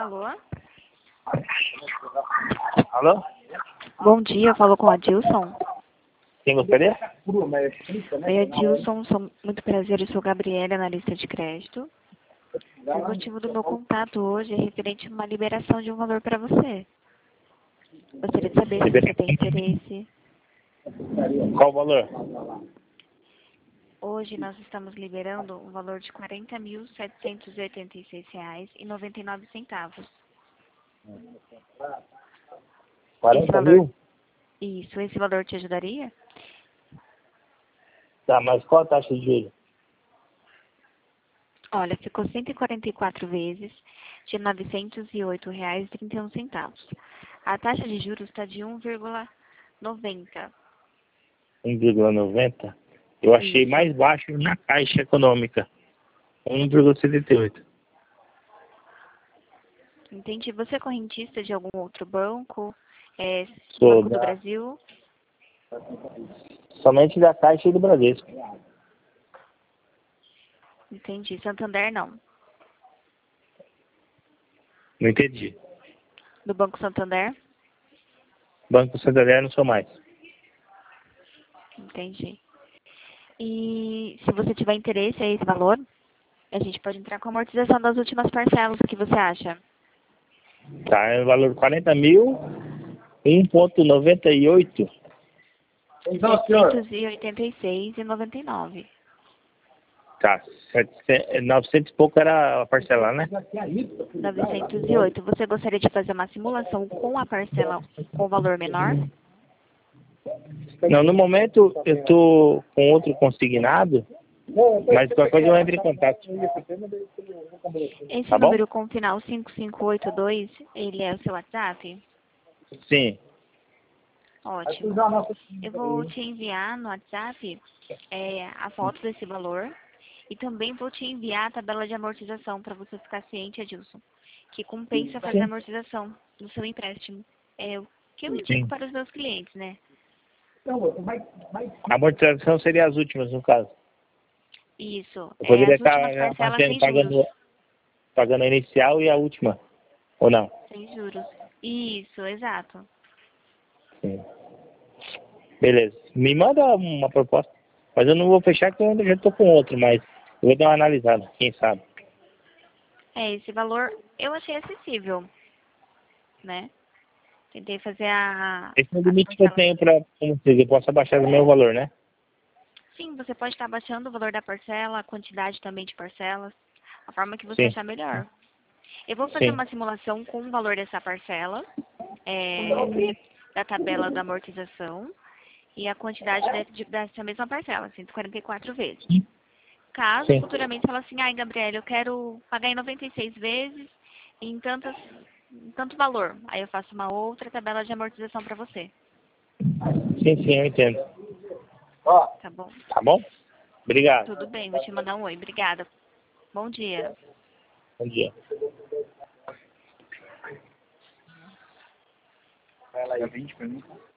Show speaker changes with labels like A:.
A: Alô?
B: Alô?
A: Bom dia, eu falo com a Dilson.
B: Quem gostaria?
A: Oi, Adilson, sou muito prazer, eu sou Gabriela, analista de crédito. O motivo do meu contato hoje é referente a uma liberação de um valor para você. Gostaria de saber se você tem interesse.
B: Qual o valor?
A: Hoje nós estamos liberando um valor de R$ 40.786,99.
B: 40 mil?
A: Isso, esse valor te ajudaria?
B: Tá, mas qual a taxa de juros?
A: Olha, ficou 144 vezes de R$ 908,31. A taxa de juros está de 1,90.
B: 1,90? Eu achei
A: Isso.
B: mais baixo na Caixa Econômica. 1,78.
A: Entendi. Você é correntista de algum outro banco?
B: Sou
A: Banco do
B: da,
A: Brasil?
B: somente da Caixa e do Bradesco.
A: Entendi. Santander não.
B: Não entendi.
A: Do Banco Santander?
B: Banco Santander não sou mais.
A: Entendi. E se você tiver interesse a esse valor, a gente pode entrar com a amortização das últimas parcelas. O que você acha?
B: Tá, é o valor 40 mil, 1,98.
A: R$ 786,99.
B: Tá, 900 e pouco era a parcela, né?
A: 908. Você gostaria de fazer uma simulação com a parcela com valor menor?
B: Não, no momento eu tô com outro consignado, mas qualquer coisa eu entro em contato.
A: Esse
B: Tá bom?
A: número com final 5582, ele é o seu WhatsApp?
B: Sim.
A: Ótimo. Eu vou te enviar no WhatsApp a foto desse valor e também vou te enviar a tabela de amortização para você ficar ciente, Adilson, que compensa fazer a amortização no seu empréstimo. É o que eu indico
B: Sim.
A: para os meus clientes, né?
B: A amortização seria as últimas, no caso.
A: Isso.
B: Eu poderia
A: As últimas
B: estar
A: parcelas sem juros.
B: pagando a inicial e a última, ou não?
A: Sem juros. Isso, exato.
B: Sim. Beleza. Me manda uma proposta. Mas eu não vou fechar porque eu ainda já estou com outro, mas eu vou dar uma analisada, quem sabe.
A: Esse valor eu achei acessível, né? Tentei fazer
B: Esse é o
A: as
B: limite que eu
A: parcelas.
B: tenho para vocês. Eu posso abaixar o meu valor, né?
A: Sim, você pode estar baixando o valor da parcela, a quantidade também de parcelas, a forma que você
B: Sim.
A: achar melhor. Eu vou fazer
B: Sim.
A: uma simulação com o valor dessa parcela, da tabela da amortização e a quantidade dessa mesma parcela, 144 vezes. Caso
B: Sim.
A: futuramente fale assim, ai, Gabriela, eu quero pagar em 96 vezes em tanto valor. Aí eu faço uma outra tabela de amortização para você.
B: Sim, sim, eu entendo.
A: Tá bom?
B: Tá bom? Obrigado.
A: Tudo bem, vou te mandar um oi. Obrigada. Bom dia.
B: Bom dia.